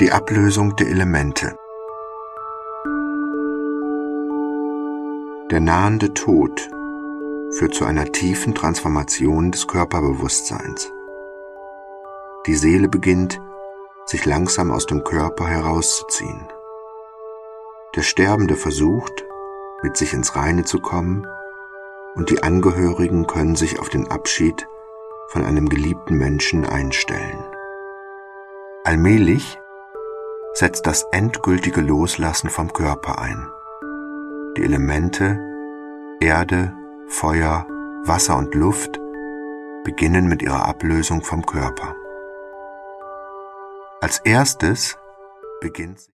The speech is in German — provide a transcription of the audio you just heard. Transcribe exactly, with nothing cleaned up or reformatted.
Die Ablösung der Elemente. Der nahende Tod führt zu einer tiefen Transformation des Körperbewusstseins. Die Seele beginnt, sich langsam aus dem Körper herauszuziehen. Der Sterbende versucht, mit sich ins Reine zu kommen, und die Angehörigen können sich auf den Abschied von einem geliebten Menschen einstellen. Allmählich setzt das endgültige Loslassen vom Körper ein. Die Elemente Erde, Feuer, Wasser und Luft beginnen mit ihrer Ablösung vom Körper. Als erstes beginnt